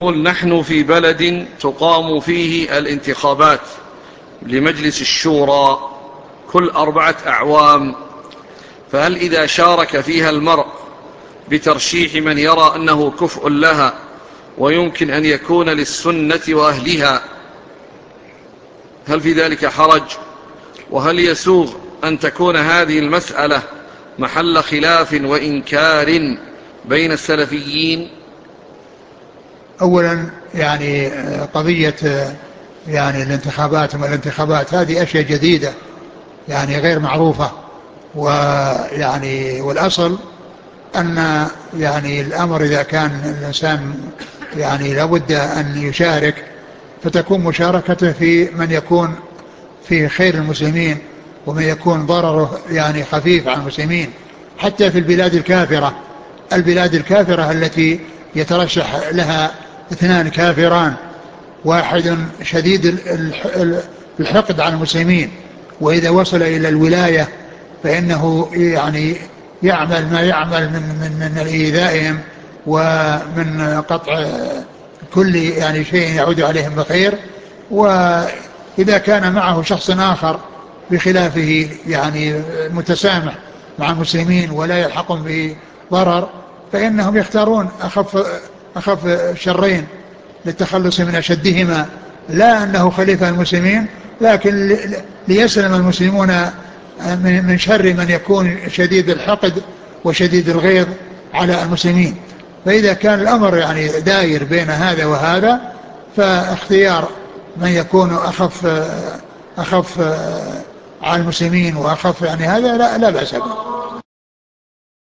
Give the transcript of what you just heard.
نحن في بلد تقام فيه الانتخابات لمجلس الشورى كل 4 أعوام، فهل إذا شارك فيها المرء بترشيح من يرى أنه كفء لها ويمكن أن يكون للسنة وأهلها، هل في ذلك حرج؟ وهل يسوغ أن تكون هذه المسألة محل خلاف وإنكار بين السلفيين؟ أولا يعني قضية يعني الانتخابات هذه أشياء جديدة يعني غير معروفة، ويعني والأصل أن يعني الأمر إذا كان الإنسان يعني لابد أن يشارك فتكون مشاركته في من يكون في خير المسلمين ومن يكون ضرره يعني خفيف على المسلمين. حتى في البلاد الكافرة التي يترشح لها 2 كافران، واحد شديد الحقد على المسلمين، وإذا وصل إلى الولاية فإنه يعني يعمل ما يعمل من إيذائهم ومن قطع كل يعني شيء يعود عليهم بخير. وإذا كان معه شخص آخر بخلافه يعني متسامح مع المسلمين ولا يلحقهم بضرر، فإنهم يختارون أخف الشرين للتخلص من أشدهما، لا أنه خليفة المسلمين، لكن ليسلم المسلمون من شر من يكون شديد الحقد وشديد الغيظ على المسلمين. فإذا كان الأمر يعني داير بين هذا وهذا، فاختيار من يكون أخف على المسلمين وأخف يعني هذا لا بأس به.